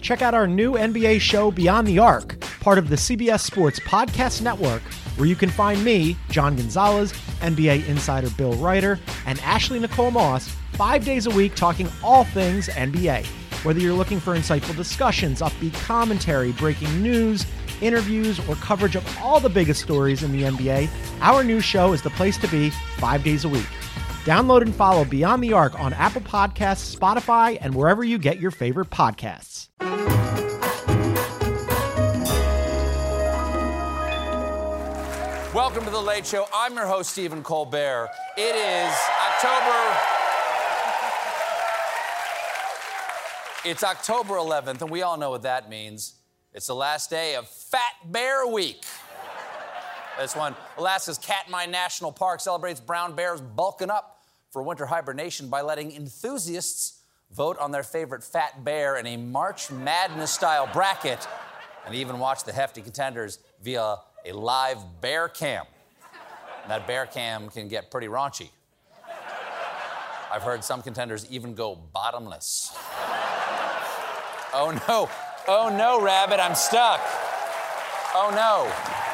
Check out our new NBA show, Beyond the Arc, part of the CBS Sports Podcast Network, where you can find me, John Gonzalez, NBA insider Bill Ryder, and Ashley Nicole Moss 5 days a week talking all things NBA. Whether you're looking for insightful discussions, upbeat commentary, breaking news, interviews, or coverage of all the biggest stories in the NBA, our new show is the place to be 5 days a week. Download and follow Beyond the Arc on Apple Podcasts, Spotify, and wherever you get your favorite podcasts. Welcome to The Late Show. I'm your host, Stephen Colbert. It is It's October 11th, and we all know what that means. It's the last day of Fat Bear Week. This one, Alaska's Katmai National Park celebrates brown bears bulking up for winter hibernation by letting enthusiasts vote on their favorite fat bear in a March Madness-style bracket and even watch the hefty contenders via a live bear cam. And that bear cam can get pretty raunchy. I've heard some contenders even go bottomless. Oh no, Rabbit, I'm stuck. Oh no.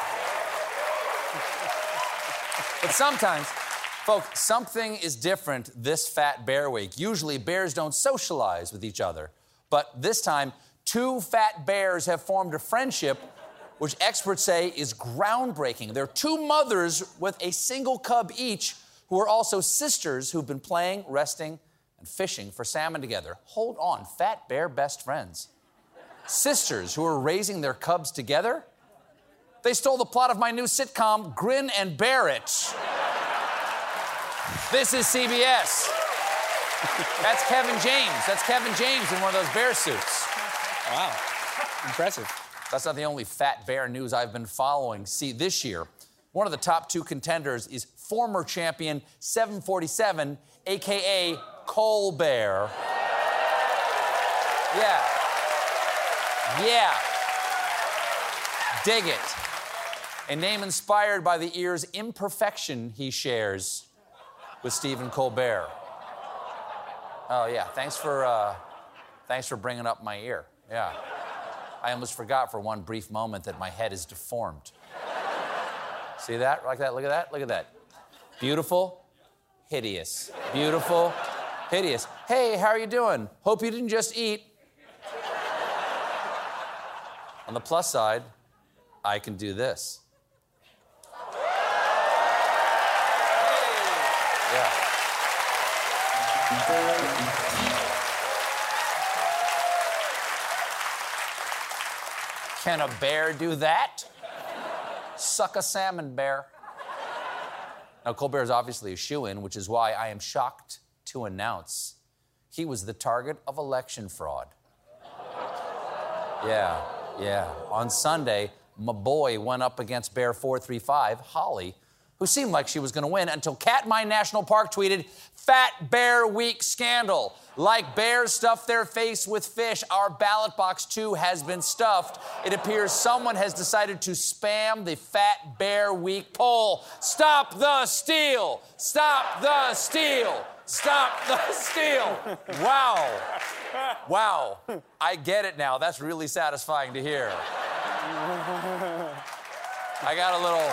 But sometimes, folks, something is different this Fat Bear Week. Usually bears don't socialize with each other. But this time, two fat bears have formed a friendship which experts say is groundbreaking. They're two mothers with a single cub each who are also sisters who've been playing, resting, and fishing for salmon together. Hold on, fat bear best friends. Sisters who are raising their cubs together? They stole the plot of my new sitcom, Grin and Bear It. This is CBS. That's Kevin James. That's Kevin James in one of those bear suits. Wow, impressive. That's not the only fat bear news I've been following. See, this year, one of the top two contenders is former champion 747, a.k.a. Colbert. Yeah. Dig it. A name inspired by the ear's imperfection he shares with Stephen Colbert. Oh, yeah. Thanks for bringing up my ear. Yeah. I almost forgot for one brief moment that my head is deformed. See that? Like that? Look at that? Look at that. Beautiful, hideous. Beautiful, hideous. Hey, how are you doing? Hope you didn't just eat. On the plus side, I can do this. Yeah. Can a bear do that? Suck a salmon, bear. Now, Colbert is obviously a shoo-in, which is why I am shocked to announce he was the target of election fraud. Yeah. On Sunday, my boy went up against Bear 435, Holly, who seemed like she was going to win until Katmai National Park tweeted, "Fat Bear Week scandal. Like bears stuff their face with fish, our ballot box too has been stuffed. It appears someone has decided to spam the Fat Bear Week poll. Stop the steal! Stop the steal! Stop the steal!" Wow. I get it now. That's really satisfying to hear. I got a little...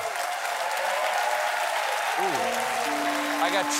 Ooh. I got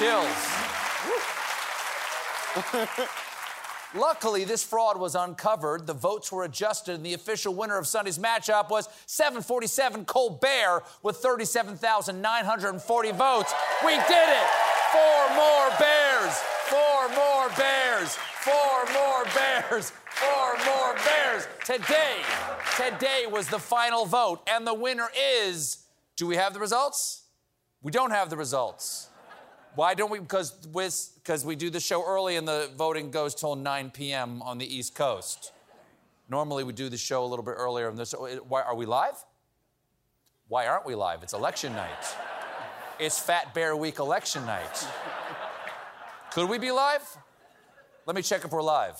chills. Luckily, this fraud was uncovered. The votes were adjusted, and the official winner of Sunday's matchup was 747 Colbert with 37,940 votes. We did it! 4 more bears! 4 more bears! 4 more bears! 4 more bears! Today was the final vote, and the winner is... Do we have the results? We don't have the results. Why don't we? Because we do the show early and the voting goes till 9 p.m. on the East Coast. Normally we do the show a little bit earlier. Why are we live? Why aren't we live? It's election night. It's Fat Bear Week election night. Could we be live? Let me check if we're live.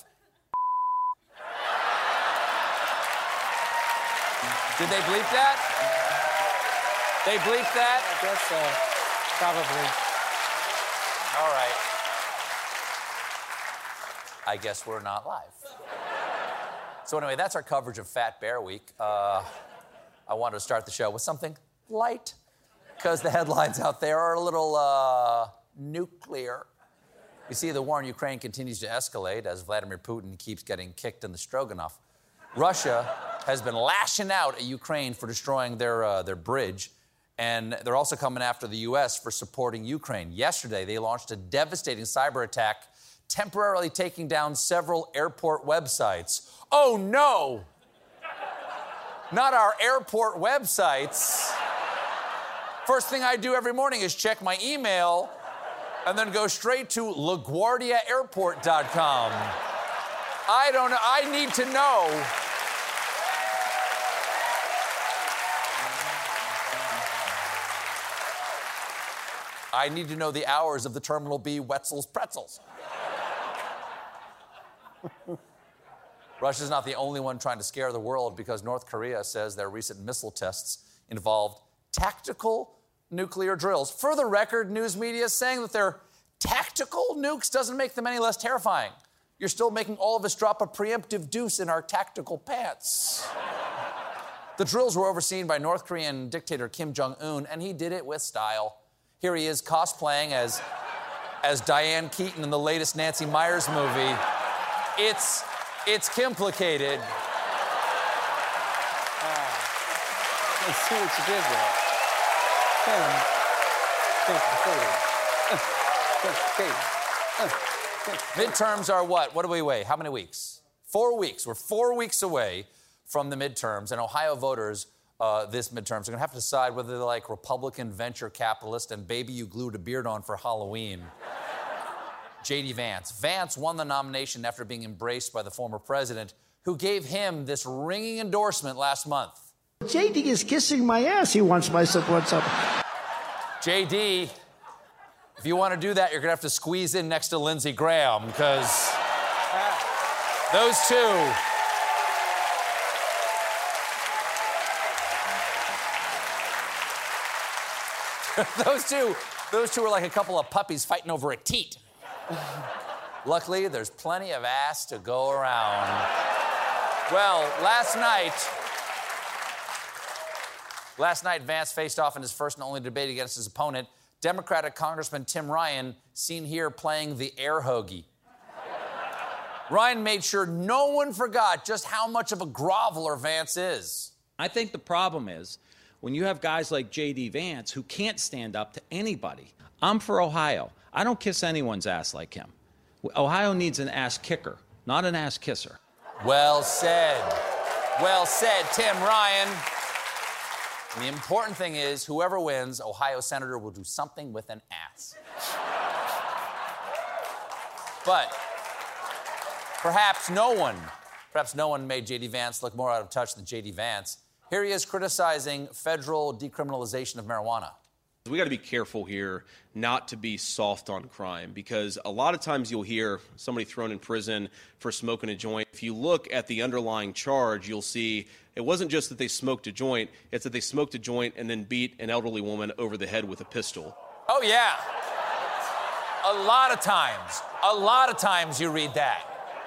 Did they bleep that? They bleeped that? I guess so. Probably. All right. I guess we're not live. So anyway, that's our coverage of Fat Bear Week. I wanted to start the show with something light, because the headlines out there are a little nuclear. You see, the war in Ukraine continues to escalate as Vladimir Putin keeps getting kicked in the stroganoff. Russia has been lashing out at Ukraine for destroying their bridge, and they're also coming after the U.S. for supporting Ukraine. Yesterday, they launched a devastating cyber attack, temporarily taking down several airport websites. Oh, no! Not our airport websites. First thing I do every morning is check my email and then go straight to LaGuardiaAirport.com. I don't know. I need to know. I need to know the hours of the Terminal B Wetzel's Pretzels. Russia's not the only one trying to scare the world, because North Korea says their recent missile tests involved tactical nuclear drills. For the record, news media is saying that their tactical nukes doesn't make them any less terrifying. You're still making all of us drop a preemptive deuce in our tactical pants. The drills were overseen by North Korean dictator Kim Jong-un, and he did it with style. Here he is cosplaying as Diane Keaton in the latest Nancy Meyers movie. It's Kimplicated. Let's see what you did there. Midterms are what? What do we weigh? How many weeks? 4 weeks. We're 4 weeks away from the midterms, and Ohio voters this midterms are going to have to decide whether they're like Republican venture capitalist and baby you glued a beard on for Halloween. J.D. Vance. Vance won the nomination after being embraced by the former president, who gave him this ringing endorsement last month. J.D. is kissing my ass. He wants my support. J.D., if you want to do that, you're going to have to squeeze in next to Lindsey Graham, because those two... Those two are like a couple of puppies fighting over a teat. Luckily, there's plenty of ass to go around. Well, last night, Vance faced off in his first and only debate against his opponent, Democratic Congressman Tim Ryan, seen here playing the air hoagie. Ryan made sure no one forgot just how much of a groveler Vance is. I think the problem is when you have guys like J.D. Vance who can't stand up to anybody. I'm for Ohio. I don't kiss anyone's ass like him. Ohio needs an ass kicker, not an ass kisser. Well said. Well said, Tim Ryan. And the important thing is, whoever wins, Ohio senator will do something with an ass. But perhaps no one made J.D. Vance look more out of touch than J.D. Vance. Here he is criticizing federal decriminalization of marijuana. We got to be careful here not to be soft on crime, because a lot of times you'll hear somebody thrown in prison for smoking a joint. If you look at the underlying charge, you'll see it wasn't just that they smoked a joint, it's that they smoked a joint and then beat an elderly woman over the head with a pistol. Oh, yeah. A lot of times you read that.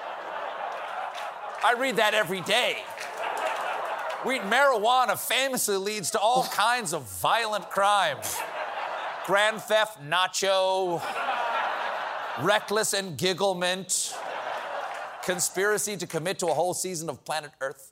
I read that every day. Marijuana famously leads to all kinds of violent crimes. Grand theft, nacho, reckless engigglement, conspiracy to commit to a whole season of Planet Earth.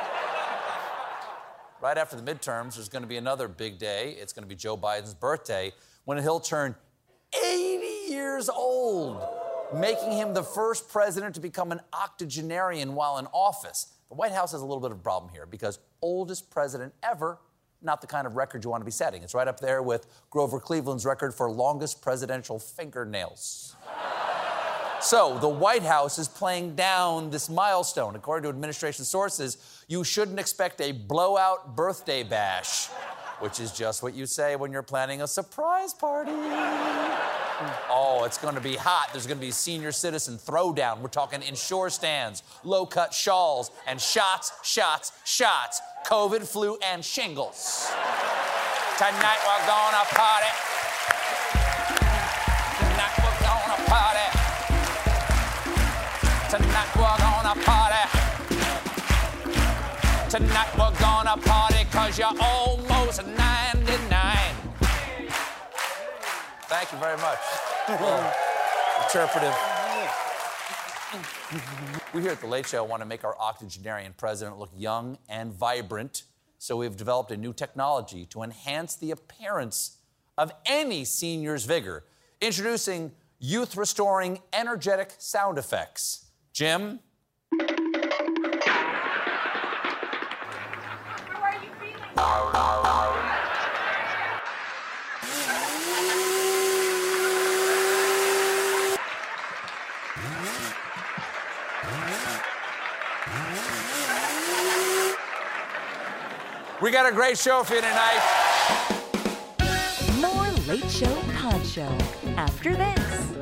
Right after the midterms, there's going to be another big day. It's going to be Joe Biden's birthday, when he'll turn 80 years old, making him the first president to become an octogenarian while in office. The White House has a little bit of a problem here, because oldest president ever, not the kind of record you want to be setting. It's right up there with Grover Cleveland's record for longest presidential fingernails. So the White House is playing down this milestone. According to administration sources, you shouldn't expect a blowout birthday bash, which is just what you say when you're planning a surprise party. Oh, it's going to be hot. There's going to be senior citizen throwdown. We're talking inshore stands, low-cut shawls, and shots, COVID, flu, and shingles. Tonight we're gonna party. Tonight we're gonna party. Tonight we're gonna party. Tonight we're gonna party 'cause you're almost 99. Thank you very much. Interpretive. We here at The Late Show want to make our octogenarian president look young and vibrant, so we've developed a new technology to enhance the appearance of any senior's vigor. Introducing youth-restoring, energetic sound effects. Jim? We got a great show for you tonight. More Late Show Pod Show after this.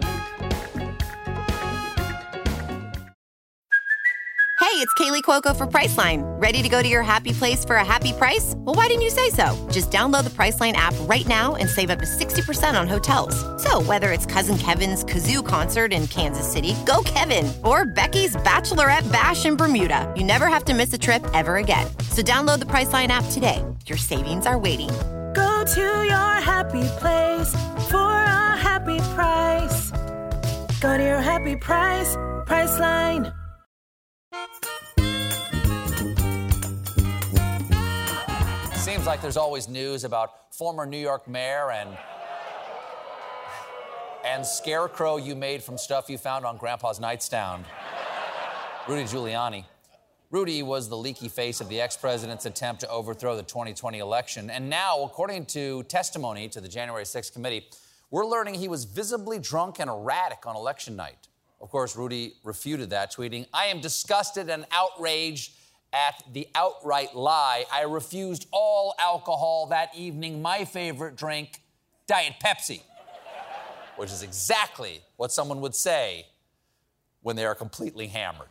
Hey, it's Kaylee Cuoco for Priceline. Ready to go to your happy place for a happy price? Well, why didn't you say so? Just download the Priceline app right now and save up to 60% on hotels. So whether it's Cousin Kevin's Kazoo Concert in Kansas City, go Kevin, or Becky's Bachelorette Bash in Bermuda, you never have to miss a trip ever again. So download the Priceline app today. Your savings are waiting. Go to your happy place for a happy price. Go to your happy price, Priceline. Seems like there's always news about former New York mayor and scarecrow you made from stuff you found on Grandpa's nightstand, Rudy Giuliani. Rudy was the leaky face of the ex-president's attempt to overthrow the 2020 election. And now, according to testimony to the January 6th committee, we're learning he was visibly drunk and erratic on election night. Of course, Rudy refuted that, tweeting, "I am disgusted and outraged at the outright lie. I refused all alcohol that evening. My favorite drink, Diet Pepsi." Which is exactly what someone would say when they are completely hammered.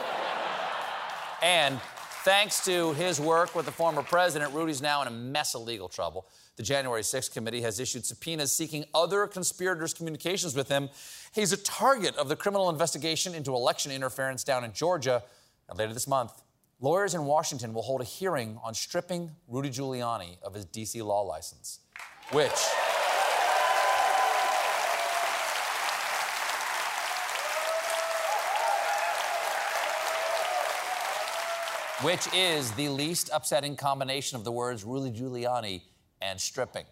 And thanks to his work with the former president, Rudy's now in a mess of legal trouble. The January 6th committee has issued subpoenas seeking other conspirators' communications with him. He's a target of the criminal investigation into election interference down in Georgia. And later this month, lawyers in Washington will hold a hearing on stripping Rudy Giuliani of his D.C. law license, which is the least upsetting combination of the words Rudy Giuliani and stripping.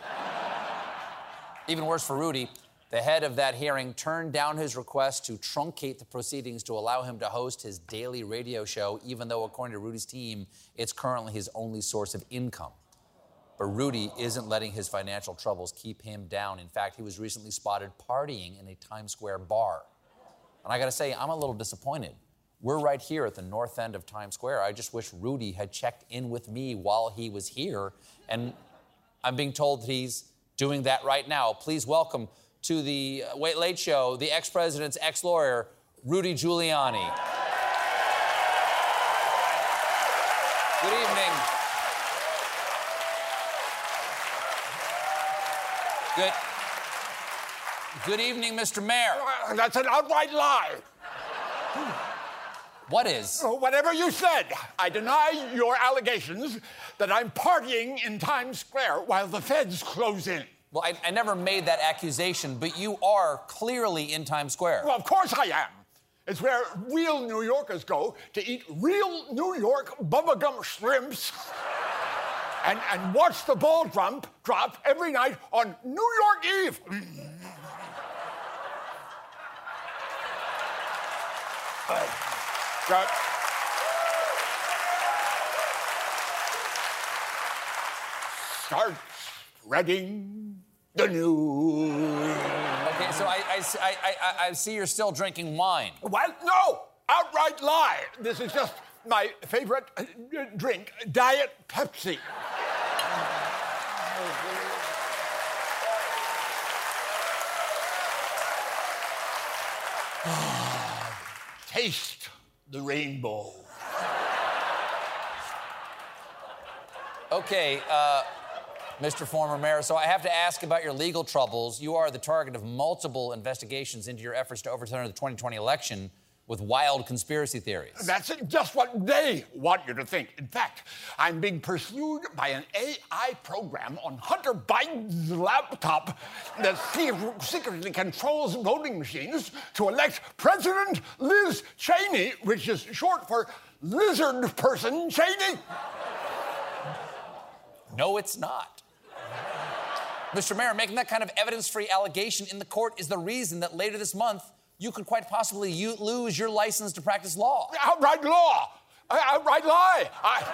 Even worse for Rudy, the head of that hearing turned down his request to truncate the proceedings to allow him to host his daily radio show, even though, according to Rudy's team, it's currently his only source of income. But Rudy isn't letting his financial troubles keep him down. In fact, he was recently spotted partying in a Times Square bar. And I gotta say, I'm a little disappointed. We're right here at the north end of Times Square. I just wish Rudy had checked in with me while he was here. And I'm being told that he's doing that right now. Please welcome to the Late Show, the ex-president's ex-lawyer, Rudy Giuliani. Good evening. Good evening, Mr. Mayor. That's an outright lie. What is? Whatever you said. I deny your allegations that I'm partying in Times Square while the feds close in. Well, I never made that accusation, but you are clearly in Times Square. Well, of course I am. It's where real New Yorkers go to eat real New York bubblegum shrimps and watch the ball drop every night on New York Eve. Start spreading the news. Okay, so I see you're still drinking wine. What? No! Outright lie. This is just my favorite drink, Diet Pepsi. Taste the rainbow. Okay, Mr. Former Mayor, so I have to ask about your legal troubles. You are the target of multiple investigations into your efforts to overturn the 2020 election. with wild conspiracy theories. That's just what they want you to think. In fact, I'm being pursued by an AI program on Hunter Biden's laptop that secretly controls voting machines to elect President Liz Cheney, which is short for Lizard Person Cheney. No, it's not. Mr. Mayor, making that kind of evidence-free allegation in the court is the reason that later this month, you could quite possibly lose your license to practice law. Outright law. Outright lie.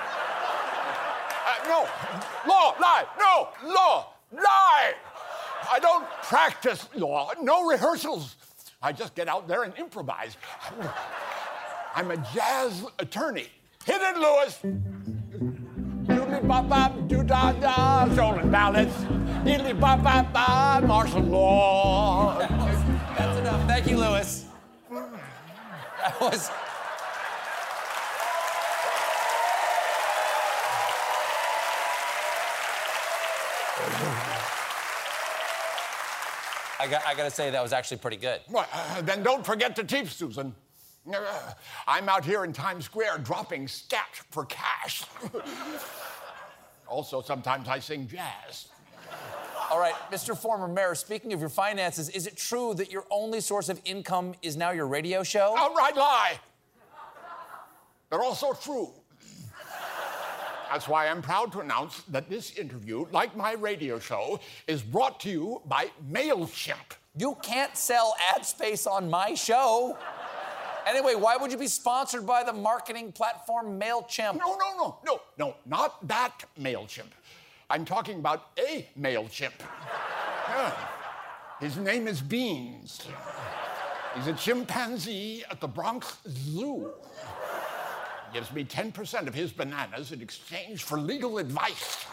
No. Law. Lie. No. Law. Lie. I don't practice law. No rehearsals. I just get out there and improvise. I'm a jazz attorney. Hit it, Lewis. Doodly-bop-bop, doo-da-da, stolen ballots. Diddly-bop-bop-bop, martial law. That's enough. Thank you, Lewis. That was... I got to say, that was actually pretty good. Well, then don't forget to teach, Susan. I'm out here in Times Square dropping scat for cash. Also, sometimes I sing jazz. All right, Mr. Former Mayor, speaking of your finances, is it true that your only source of income is now your radio show? Outright lie. They're also true. That's why I'm proud to announce that this interview, like my radio show, is brought to you by MailChimp. You can't sell ad space on my show. Anyway, why would you be sponsored by the marketing platform MailChimp? No, not that MailChimp. I'm talking about a MailChimp. Yeah. His name is Beans. He's a chimpanzee at the Bronx Zoo. Gives me 10% of his bananas in exchange for legal advice.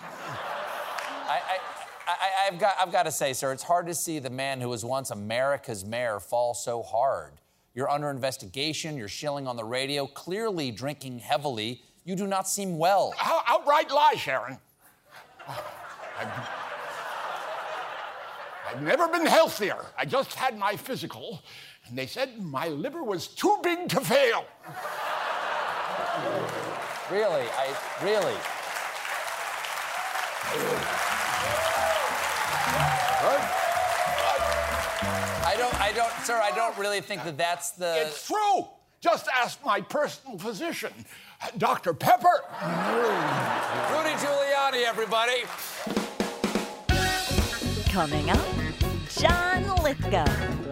I've got to say, sir, it's hard to see the man who was once America's mayor fall so hard. You're under investigation, you're shilling on the radio, clearly drinking heavily. You do not seem well. Outright lie, Sharon. I've never been healthier. I just had my physical, and they said my liver was too big to fail. Really? I don't really think that that's the... It's true. Just ask my personal physician, Dr. Pepper. Rudy Giuliani, everybody. Coming up, John Lithgow.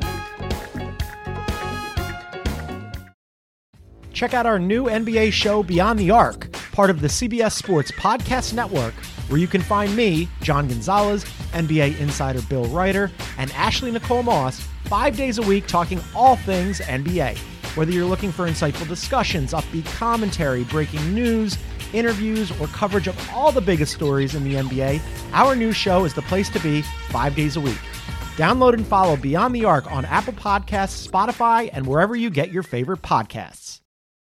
Check out our new NBA show, Beyond the Arc, part of the CBS Sports Podcast Network, where you can find me, John Gonzalez, NBA insider Bill Reiter, and Ashley Nicole Moss 5 days a week talking all things NBA. Whether you're looking for insightful discussions, upbeat commentary, breaking news, interviews, or coverage of all the biggest stories in the NBA, our new show is the place to be 5 days a week. Download and follow Beyond the Arc on Apple Podcasts, Spotify, and wherever you get your favorite podcasts.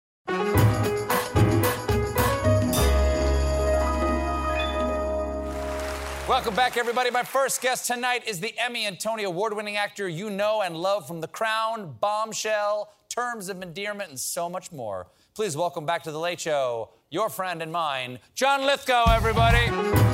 Welcome back, everybody. My first guest tonight is the Emmy and Tony Award-winning actor you know and love from The Crown, Bombshell, Terms of Endearment, and so much more. Please welcome back to The Late Show, your friend and mine, John Lithgow, everybody.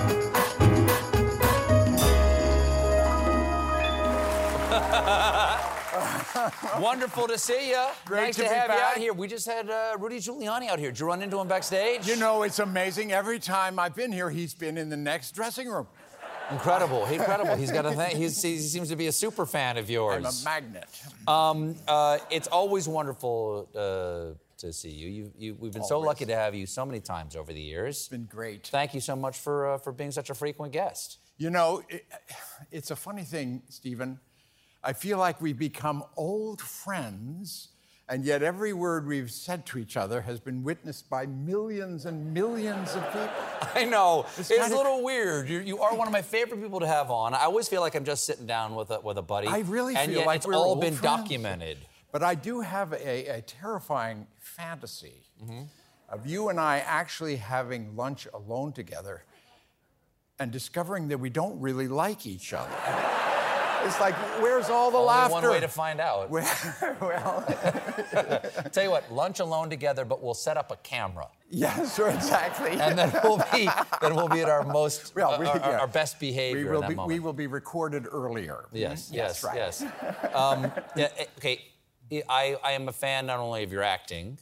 Wonderful to see you. Nice to have you out here. We just had Rudy Giuliani out here. Did you run into him backstage? You know, it's amazing. Every time I've been here, he's been in the next dressing room. Incredible. He's got a thing. He seems to be a super fan of yours. I'm a magnet. It's always wonderful to see you. We've been so lucky to have you so many times over the years. It's been great. Thank you so much for being such a frequent guest. You know, it's a funny thing, Stephen. I feel like we've become old friends, and yet every word we've said to each other has been witnessed by millions and millions of people. I know. It's a little weird. You are one of my favorite people to have on. I always feel like I'm just sitting down with a buddy. I really and feel yet like it's we're all old been friends. documented. But I do have a terrifying fantasy of you and I actually having lunch alone together and discovering that we don't really like each other. It's like, where's all the Only laughter? one way to find out. Well, Tell you what, lunch alone together, but we'll set up a camera. yes, exactly. And then we'll be at our most, our best behavior in that moment. We will be recorded earlier. Yes, right. yes. Okay, I am a fan not only of your acting,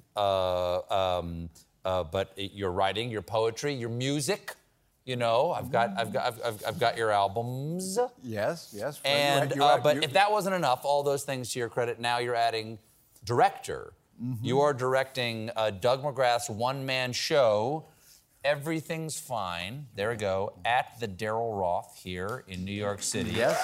but your writing, your poetry, your music. You know, I've got your albums. Yes. And but if that wasn't enough, all those things to your credit, now you're adding director. Mm-hmm. You are directing Doug McGrath's one-man show, Everything's Fine. There we go, at the Daryl Roth here in New York City. Yes.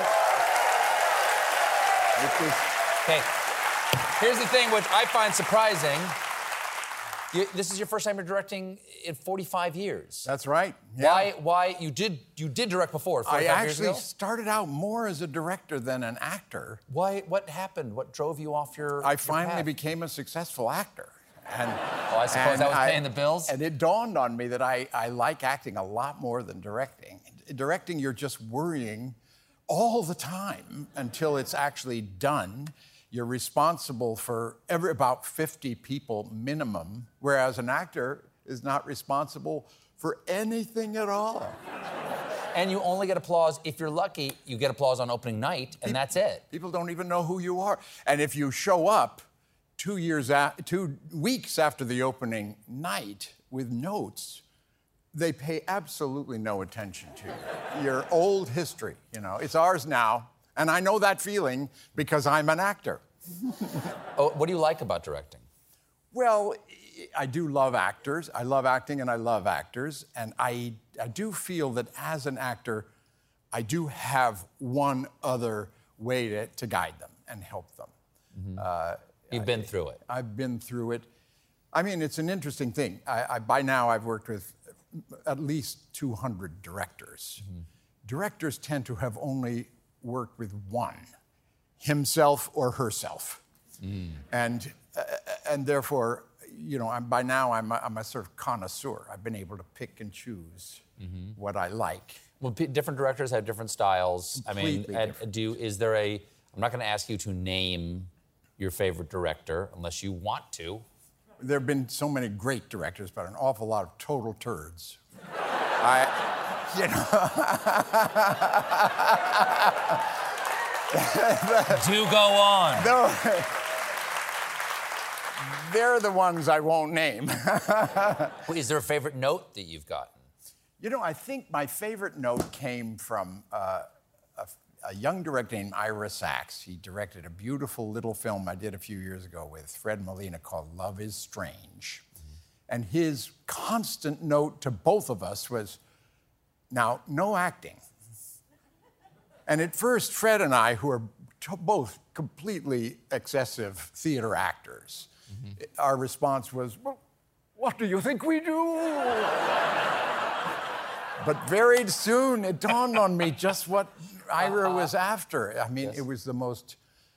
Okay, here's the thing which I find surprising. This is your first time you're directing in 45 years. That's right. Yeah. Why you did direct before 45 years ago? I actually started out more as a director than an actor. Why? What happened? What drove you off your I finally path? became a successful actor. And, I suppose that was paying the bills? And it dawned on me that I like acting a lot more than directing. Directing, you're just worrying all the time until it's actually done. You're responsible for about 50 people minimum, whereas an actor is not responsible for anything at all. And you only get applause, if you're lucky, you get applause on opening night, and that's it. People don't even know who you are. And if you show up 2 weeks after the opening night with notes, they pay absolutely no attention to you. Your old history, it's ours now. And I know that feeling because I'm an actor. What do you like about directing? Well, I do love actors. I love acting and I love actors. And I do feel that as an actor, I do have one other way to guide them and help them. Mm-hmm. You've been through it. I've been through it. I mean, it's an interesting thing. By now, I've worked with at least 200 directors. Mm-hmm. Directors tend to have only worked with one, himself or herself. Mm. And therefore, by now I'm a sort of connoisseur. I've been able to pick and choose what I like. Well, different directors have different styles. Completely different. I'm not going to ask you to name your favorite director unless you want to. There have been so many great directors, but an awful lot of total turds. Do go on. No, they're the ones I won't name. Is there a favorite note that you've gotten? I think my favorite note came from a young director named Ira Sachs. He directed a beautiful little film I did a few years ago with Fred Molina called Love is Strange. Mm-hmm. And his constant note to both of us was, now, no acting. And at first, Fred and I, who are both completely excessive theater actors, our response was, well, what do you think we do? But very soon, it dawned on me just what Ira was after. I mean, It was the most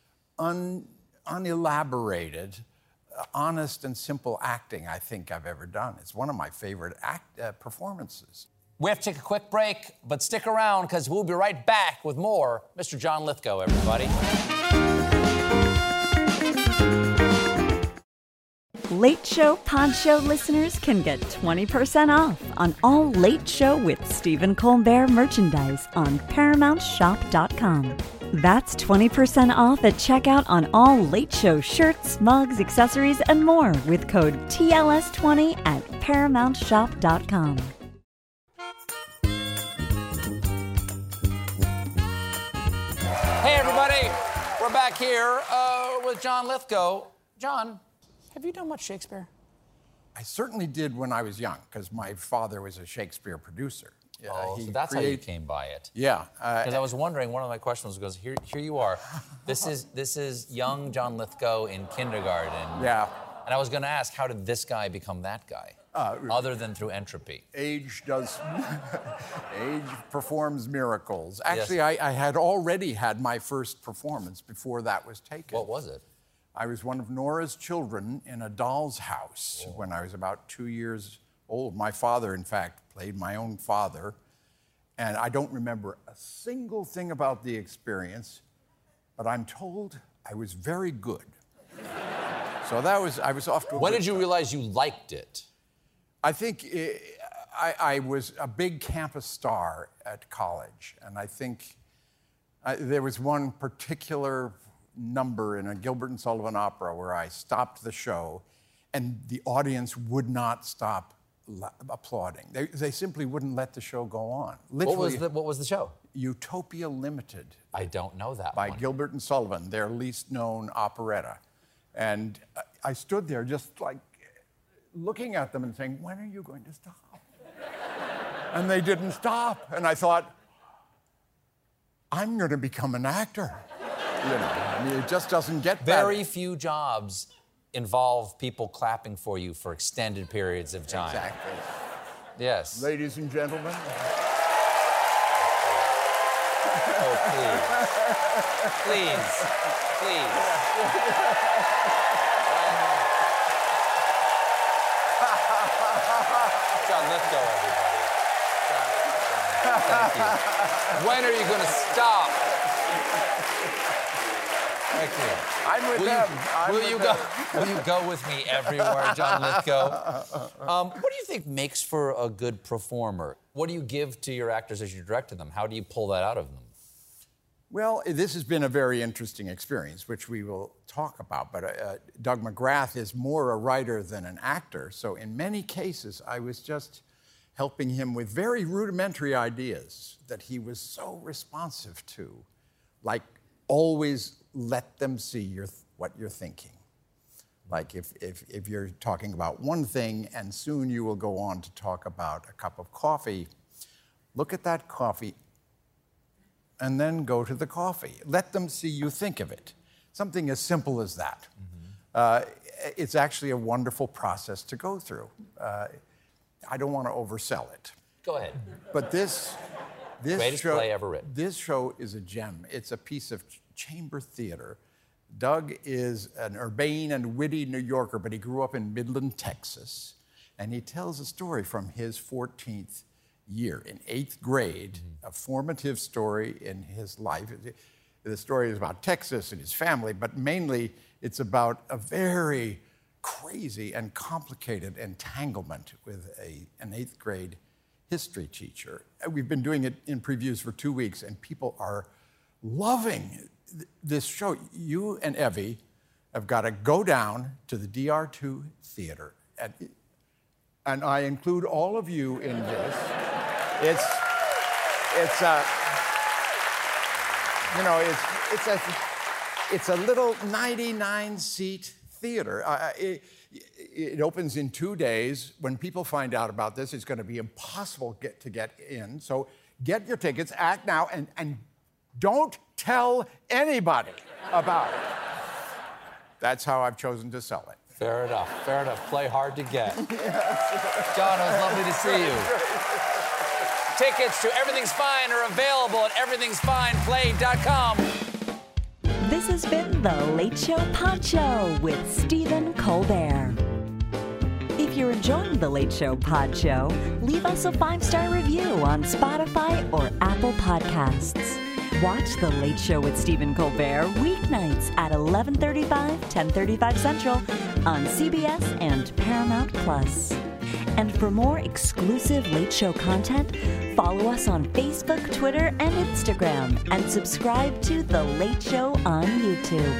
unelaborated, honest and simple acting I think I've ever done. It's one of my favorite performances. We have to take a quick break, but stick around because we'll be right back with more Mr. John Lithgow, everybody. Late Show Pod Show listeners can get 20% off on all Late Show with Stephen Colbert merchandise on ParamountShop.com. That's 20% off at checkout on all Late Show shirts, mugs, accessories, and more with code TLS20 at ParamountShop.com. Hey, everybody. We're back here with John Lithgow. John, have you done much Shakespeare? I certainly did when I was young, because my father was a Shakespeare producer. So that's how you came by it. Yeah. Because I was wondering, one of my questions was, here you are. This is young John Lithgow in kindergarten. Yeah. And I was going to ask, how did this guy become that guy? Other than through entropy. Age performs miracles. Actually, yes. I had already had my first performance before that was taken. What was it? I was one of Nora's children in a doll's house when I was about 2 years old. My father, in fact, played my own father. And I don't remember a single thing about the experience, but I'm told I was very good. So I was off to a When good did you start. realize you liked it? I think I was a big campus star at college, and I think there was one particular number in a Gilbert and Sullivan opera where I stopped the show, and the audience would not stop applauding. They simply wouldn't let the show go on. Literally, What was the show? Utopia Limited. I don't know that by one. Gilbert and Sullivan, their least known operetta. And I stood there just like looking at them and saying, when are you going to stop? And they didn't stop. And I thought, I'm going to become an actor. You know, I mean, it just doesn't get better. Very few jobs involve people clapping for you for extended periods of time. Exactly. Yes. Ladies and gentlemen. Oh, please. Please. John Lithgow, everybody. Thank you. When are you going to stop? Thank you. I'm with them. Will you go with me everywhere, John Lithgow? What do you think makes for a good performer? What do you give to your actors as you direct to them? How do you pull that out of them? Well, this has been a very interesting experience, which we will talk about. But Doug McGrath is more a writer than an actor. So in many cases, I was just helping him with very rudimentary ideas that he was so responsive to. Like, always let them see what you're thinking. Like if you're talking about one thing and soon you will go on to talk about a cup of coffee, look at that coffee and then go to the coffee. Let them see you think of it. Something as simple as that. Mm-hmm. It's actually a wonderful process to go through. I don't want to oversell it. Go ahead. But this Greatest show, play ever written. This show is a gem. It's a piece of chamber theater. Doug is an urbane and witty New Yorker, but he grew up in Midland, Texas. And he tells a story from his 14th year, in 8th grade, a formative story in his life. The story is about Texas and his family, but mainly it's about a very crazy and complicated entanglement with an 8th grade history teacher. We've been doing it in previews for 2 weeks, and people are loving this show. You and Evie have got to go down to the DR2 Theater, and I include all of you in this. It's a little 99-seat theater. It opens in 2 days. When people find out about this, it's going to be impossible to get in. So get your tickets, act now, and don't tell anybody about it. That's how I've chosen to sell it. Fair enough. Fair enough. Play hard to get. John, it was lovely to see you. Tickets to Everything's Fine are available at everythingsfineplay.com. This has been The Late Show Pod Show with Stephen Colbert. If you're enjoying The Late Show Pod Show, leave us a 5-star review on Spotify or Apple Podcasts. Watch The Late Show with Stephen Colbert weeknights at 11:35, 10:35 Central on CBS and Paramount Plus. And for more exclusive Late Show content, follow us on Facebook, Twitter, and Instagram, and subscribe to The Late Show on YouTube.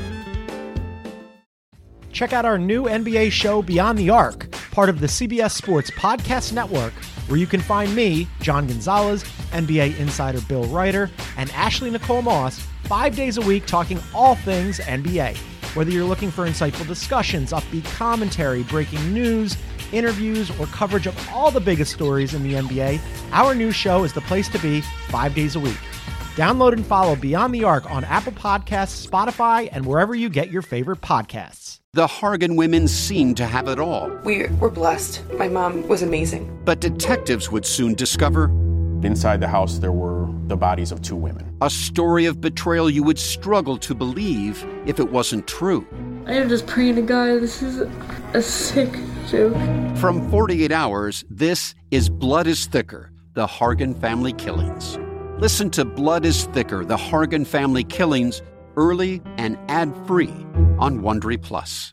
Check out our new NBA show, Beyond the Arc, part of the CBS Sports Podcast Network, where you can find me, John Gonzalez, NBA insider Bill Reiter, and Ashley Nicole Moss 5 days a week talking all things NBA. Whether you're looking for insightful discussions, upbeat commentary, breaking news, interviews, or coverage of all the biggest stories in the NBA, our new show is the place to be 5 days a week. Download and follow Beyond the Arc on Apple Podcasts, Spotify, and wherever you get your favorite podcasts. The Hargan women seemed to have it all. We were blessed. My mom was amazing. But detectives would soon discover... Inside the house, there were the bodies of 2 women. A story of betrayal you would struggle to believe if it wasn't true. I am just praying to God, this is a sick joke. From 48 Hours, this is Blood is Thicker, The Hargan Family Killings. Listen to Blood is Thicker, The Hargan Family Killings, early and ad-free on Wondery Plus.